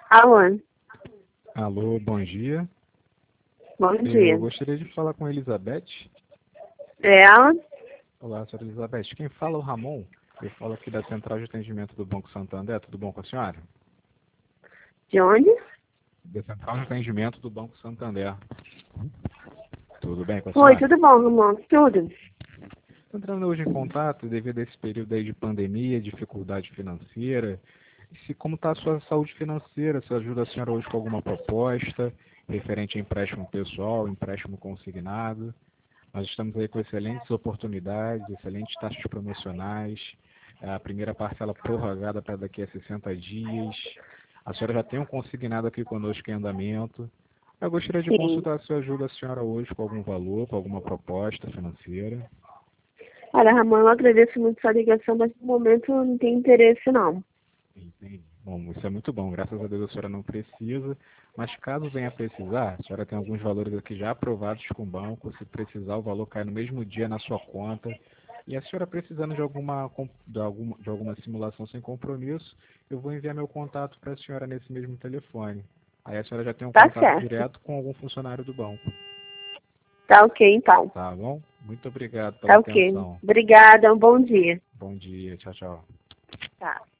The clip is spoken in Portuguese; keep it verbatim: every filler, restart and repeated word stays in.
Alô, Alô, bom dia. bom Eu dia. gostaria de falar com a Elizabeth. É ela? Olá, senhora Elizabeth. Quem fala é o Ramon. Eu falo aqui da Central de Atendimento do Banco Santander. Tudo bom com a senhora? De onde? Da Central de Atendimento do Banco Santander. Tudo bem com a Oi, senhora? tudo bom, Ramon? Tudo? Estou entrando hoje em contato devido a esse período aí de pandemia, dificuldade financeira. Se, como está a sua saúde financeira? Se ajuda a senhora hoje com alguma proposta referente a empréstimo pessoal, empréstimo consignado? Nós estamos aí com excelentes oportunidades, excelentes taxas promocionais, a primeira parcela prorrogada para daqui a sessenta dias. A senhora já tem um consignado aqui conosco em andamento. Eu gostaria de Sim. consultar a sua ajuda, a senhora, hoje com algum valor, com alguma proposta financeira. Olha, Ramon, eu agradeço muito sua ligação, mas no momento eu não tenho interesse, não. Entendi. Bom, isso é muito bom. Graças a Deus a senhora não precisa, mas caso venha a precisar, a senhora tem alguns valores aqui já aprovados com o banco. Se precisar, o valor cai no mesmo dia na sua conta. E a senhora precisando de alguma, com- de alguma, de alguma simulação sem compromisso, eu vou enviar meu contato para a senhora nesse mesmo telefone. Aí a senhora já tem um Tá contato certo. direto com algum funcionário do banco. Tá ok, então. Tá bom? Muito obrigado pela Tá ok. atenção. Obrigada, um bom dia. Bom dia. Tchau, tchau. Tá.